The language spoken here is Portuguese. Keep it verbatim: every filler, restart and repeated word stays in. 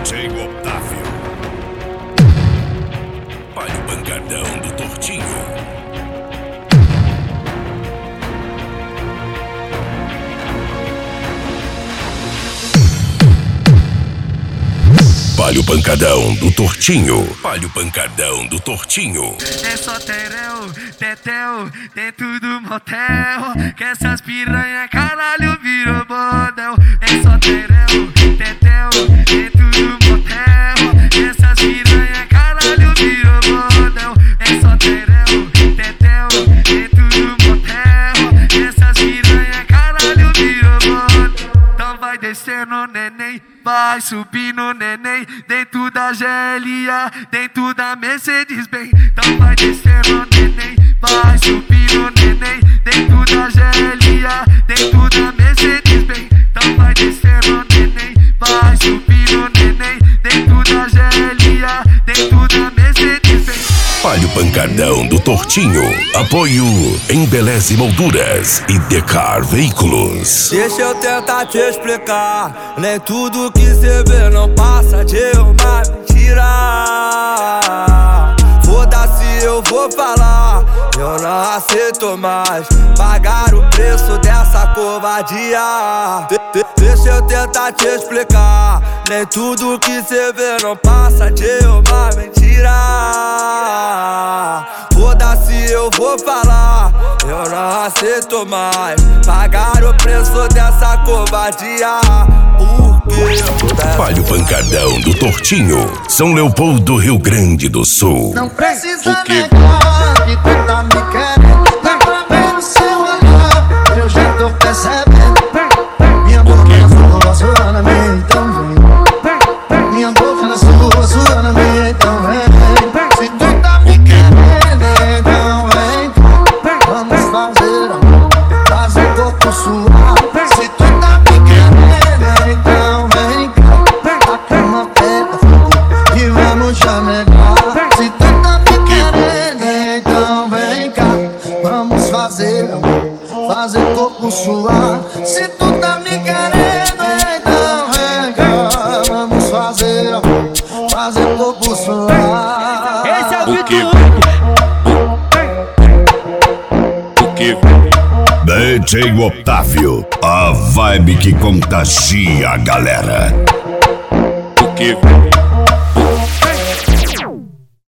J Otávio. Palha o pancadão do Tortinho. Palha o pancadão do Tortinho. Palha o pancadão do Tortinho. É só tereu, tetel, dentro do motel. Que essas piranha caralho virou bordel. É só tereu, tetel, dentro do motel. Que essas piranha caralho virou bordel. É só tereu, tetel, dentro do motel. Que essas piranha caralho virou bordel. Então vai descendo, neném, vai subindo, neném, dentro da G L A, dentro da Mercedes-Benz. Então vai descendo, neném, vai subindo, neném, dentro da G L A, dentro da Mercedes-Benz. Então vai descendo, neném, vai subindo, neném, dentro da G L A, dentro da Mercedes-Benz. Palha o pancadão do Tortinho. Apoio Embeleze Molduras e Decar Veículos. Deixa eu tentar te explicar. Nem tudo que cê vê não passa de uma mentira. Foda-se, eu vou falar. Eu não aceito mais pagar o preço dessa covardia. de de Deixa eu tentar te explicar. Nem tudo que cê vê não passa de uma mentira. Foda-se, eu vou falar. Eu não aceito mais pagar o preço dessa covardia. Por quê? Palha o pancadão do Tortinho. São Leopoldo, Rio Grande do Sul. Não precisa negar que tu tá me querendo. Dá pra ver no seu olhar, eu já tô percebendo. Minha boca na sua, sua na minha, então vem. Minha boca na sua, sua na minha, então vem. Se tu tá me querendo, então vem. Vamos fazer amor, fazer corpo suar. Se tu tá me querendo, então vem cá. A cama pega fogo e vamos já negar. Se tu tá me querendo, então vem cá. Vamos fazer amor, fazer corpo suar. Se tu tá me querendo, então vem cá. Vamos fazer amor, fazer corpo suar. Esse é o O que? O que? D J Otávio, a vibe que contagia a galera. O que?